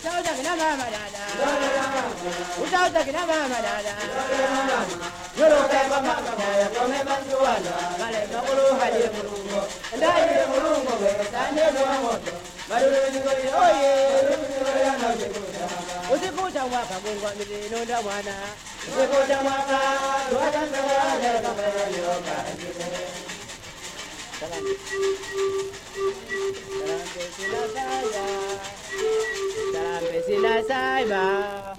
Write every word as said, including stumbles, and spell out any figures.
Utauta kina mama dada. Utauta kina mama dada. Yoro kama mama dada kome manjuana. Kale makulu hadi mulungo. Ndani mulungo we sande kwa moto. Maruru ngoli oye. Usikuta mwaka gongwa mizino nda mwana. Usikuta mwaka tuwata mwana kama yoka. Salam. Salam pesina saya. Salam pesina saya.